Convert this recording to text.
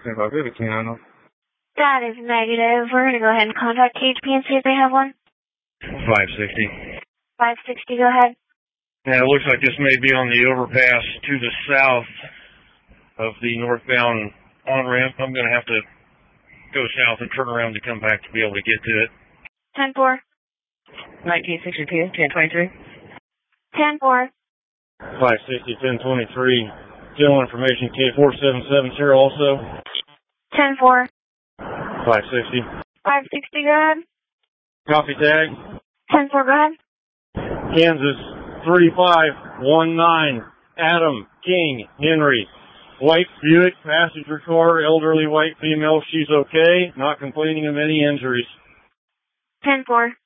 That is negative. We're going to go ahead and contact KHP and see if they have one. 560. 560, go ahead. Yeah, it looks like this may be on the overpass to the south of the northbound on-ramp. I'm going to have to go south and turn around to come back to be able to get to it. 10-4. 1962, 1023. 10-4. 560, 1023. General information, K4770 also. 10-4. 560. 560, go ahead. Copy tag. 10-4, go ahead. Kansas 3519. Adam King Henry. White Buick, passenger car, elderly white female. She's okay. Not complaining of any injuries. 10-4.